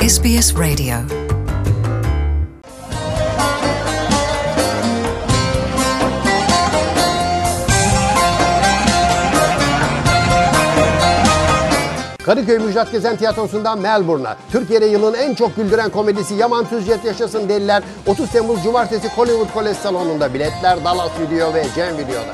SBS Radio. Kadıköy Müjdat Gezen Tiyatrosu'ndan Melbourne'a, Türkiye'de yılın en çok güldüren komedisi Yaman Tüzcet Yaşasın Deliler, 30 Temmuz Cumartesi Hollywood Kolej Salonu'nda. Biletler Dallas Video ve Cem Video'da.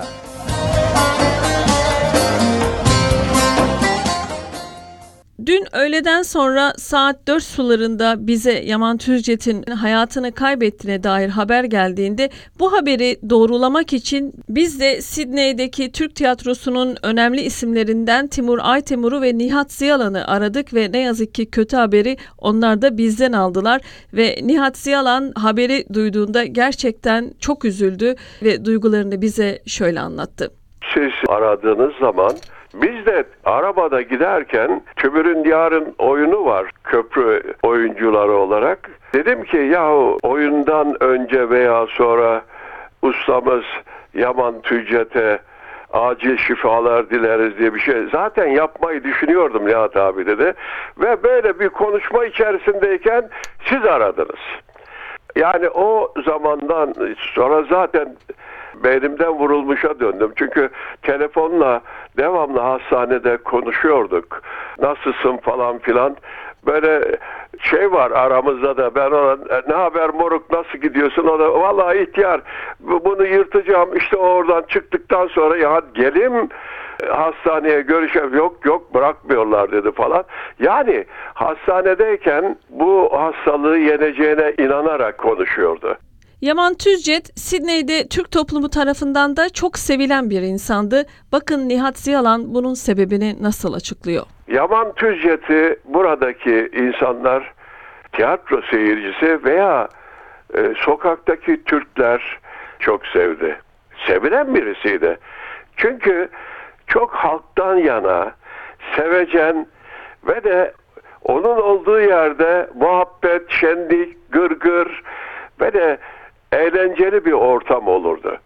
Dün öğleden sonra saat 4 sularında bize Yaman Tüzcet'in hayatını kaybettiğine dair haber geldiğinde bu haberi doğrulamak için biz de Sidney'deki Türk tiyatrosunun önemli isimlerinden Timur Aytemur'u ve Nihat Ziyalan'ı aradık ve ne yazık ki kötü haberi onlar da bizden aldılar ve Nihat Ziyalan haberi duyduğunda gerçekten çok üzüldü ve duygularını bize şöyle anlattı. Siz aradığınız zaman biz de arabada giderken Tümür'ün yarın oyunu var köprü oyuncuları olarak. Dedim ki yahu oyundan önce veya sonra ustamız Yaman Tüzcet'e acil şifalar dileriz diye bir şey zaten yapmayı düşünüyordum Nihat abi dedi. Ve böyle bir konuşma içerisindeyken siz aradınız. Yani o zamandan sonra zaten beynimden vurulmuşa döndüm. Çünkü telefonla devamlı hastanede konuşuyorduk. Nasılsın falan filan. Böyle şey var aramızda da, ben ona ne haber moruk nasıl gidiyorsun, o da vallahi ihtiyar bunu yırtacağım işte, oradan çıktıktan sonra ya gelim hastaneye görüşelim, yok bırakmıyorlar dedi falan. Yani hastanedeyken bu hastalığı yeneceğine inanarak konuşuyordu. Yaman Tüzcet, Sidney'de Türk toplumu tarafından da çok sevilen bir insandı. Bakın Nihat Ziyalan bunun sebebini nasıl açıklıyor? Yaman Tüzcet'i buradaki insanlar, tiyatro seyircisi veya sokaktaki Türkler çok sevdi. Sevilen birisiydi. Çünkü çok halktan yana, sevecen ve de onun olduğu yerde muhabbet, şenlik, gırgır ve de eğlenceli bir ortam olurdu.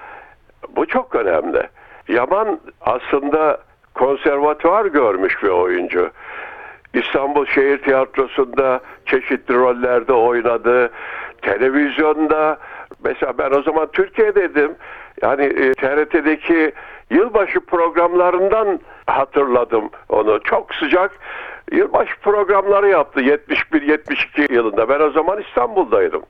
Bu çok önemli. Yaman aslında konservatuvar görmüş bir oyuncu. İstanbul Şehir Tiyatrosu'nda çeşitli rollerde oynadı. Televizyonda, mesela ben o zaman Türkiye'deydim. Yani TRT'deki yılbaşı programlarından hatırladım onu. Çok sıcak yılbaşı programları yaptı 71-72 yılında. Ben o zaman İstanbul'daydım.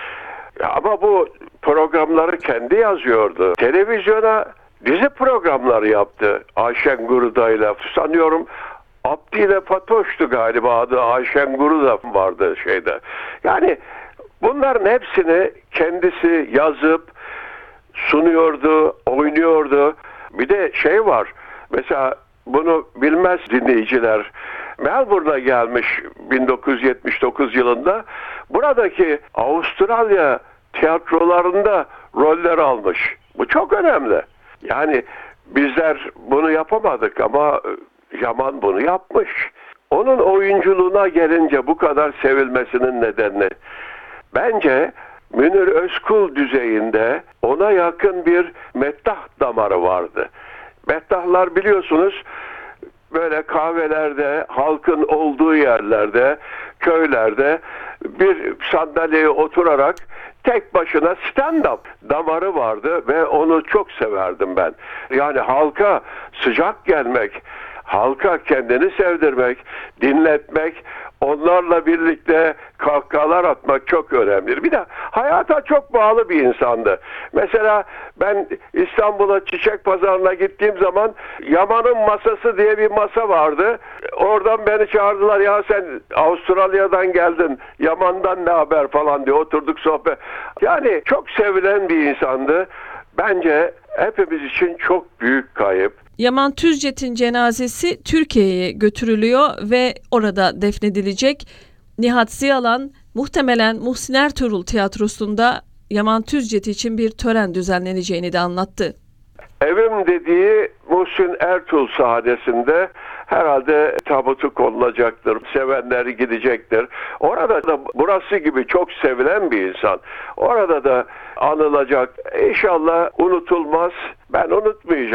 Ama bu programları kendi yazıyordu. Televizyona dizi programları yaptı. Ayşen Guruda'yla sanıyorum Abdi ile Fatoş'tu galiba adı. Ayşen Guruda vardı şeyde. Yani bunların hepsini kendisi yazıp sunuyordu, oynuyordu. Bir de şey var. Mesela bunu bilmez dinleyiciler. Melbourne'a gelmiş 1979 yılında. Buradaki Avustralya tiyatrolarında roller almış. Bu çok önemli. Yani bizler bunu yapamadık ama Yaman bunu yapmış. Onun oyunculuğuna gelince bu kadar sevilmesinin nedeni bence Münir Özkul düzeyinde ona yakın bir meddah damarı vardı. Meddahlar biliyorsunuz böyle kahvelerde, halkın olduğu yerlerde, köylerde bir sandalyeye oturarak tek başına stand-up damarı vardı ve onu çok severdim ben. Yani halka sıcak gelmek, halka kendini sevdirmek, dinletmek, onlarla birlikte kahkahalar atmak çok önemlidir. Bir de hayata çok bağlı bir insandı. Mesela ben İstanbul'a Çiçek Pazarı'na gittiğim zaman Yaman'ın masası diye bir masa vardı. Oradan beni çağırdılar, ya sen Avustralya'dan geldin, Yaman'dan ne haber falan diye oturduk sohbet. Yani çok sevilen bir insandı. Bence hepimiz için çok büyük kayıp. Yaman Tüzcet'in cenazesi Türkiye'ye götürülüyor ve orada defnedilecek. Nihat Ziyalan muhtemelen Muhsin Ertuğrul Tiyatrosu'nda Yaman Tüzcet için bir tören düzenleneceğini de anlattı. Evim dediği Muhsin Ertuğrul sahnesinde herhalde tabutu konulacaktır. Sevenleri gidecektir. Orada da burası gibi çok sevilen bir insan. Orada da anılacak. İnşallah unutulmaz. Ben unutmayacağım.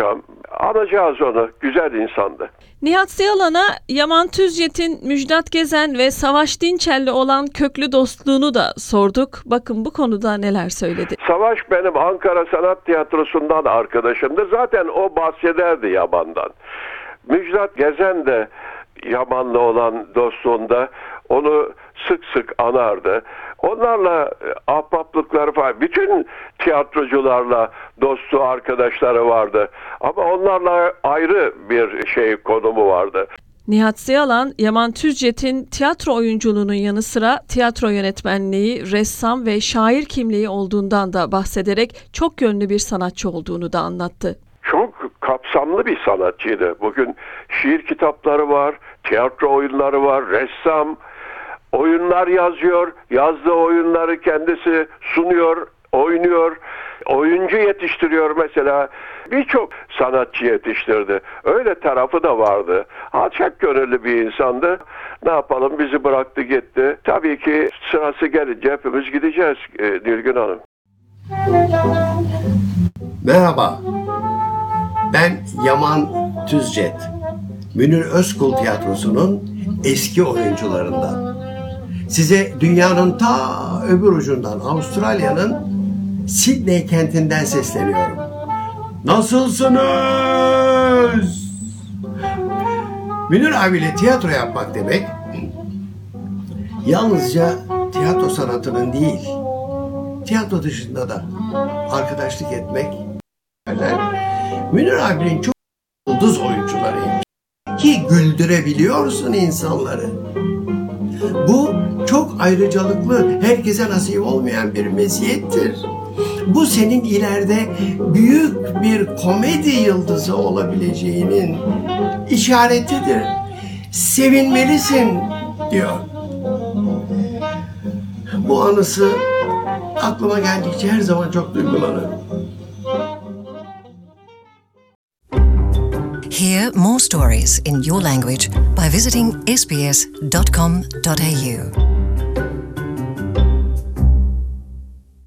Anacağız onu. Güzel insandı. Nihat Ziyalan'a Yaman Tüzyet'in Müjdat Gezen ve Savaş Dinçer'le olan köklü dostluğunu da sorduk. Bakın bu konuda neler söyledi. Savaş benim Ankara Sanat Tiyatrosu'ndan arkadaşımdır. Zaten o bahsederdi Yaman'dan. Müjdat Gezen de Yaman'la olan dostluğunda onu sık sık anardı. Onlarla ahbaplıkları falan, bütün tiyatrocularla dostluğu, arkadaşları vardı. Ama onlarla ayrı bir konumu vardı. Nihat Ziyalan, Yaman Tüzyet'in tiyatro oyunculuğunun yanı sıra tiyatro yönetmenliği, ressam ve şair kimliği olduğundan da bahsederek çok yönlü bir sanatçı olduğunu da anlattı. Çok kapsamlı bir sanatçıydı. Bugün şiir kitapları var, tiyatro oyunları var, ressam, oyunlar yazıyor, yazdığı oyunları kendisi sunuyor, oynuyor, oyuncu yetiştiriyor mesela. Birçok sanatçı yetiştirdi. Öyle tarafı da vardı. Alçak gönüllü bir insandı. Ne yapalım, bizi bıraktı gitti. Tabii ki sırası gelince hepimiz gideceğiz Nilgün Hanım. Merhaba, ben Yaman Tüzyet. Münir Özkul Tiyatrosu'nun eski oyuncularından. Size dünyanın ta öbür ucundan, Avustralya'nın Sydney kentinden sesleniyorum. Nasılsınız? Münir abiyle tiyatro yapmak demek, yalnızca tiyatro sanatının değil, tiyatro dışında da arkadaşlık etmek. Münir abinin çok yıldız oyuncularıymış. Ki güldürebiliyorsun insanları. Bu çok ayrıcalıklı, herkese nasip olmayan bir meziyettir. Bu senin ileride büyük bir komedi yıldızı olabileceğinin işaretidir. Sevinmelisin diyor. Bu anısı aklıma geldikçe her zaman çok duygulanırım. Hear more stories in your language by visiting sbs.com.au.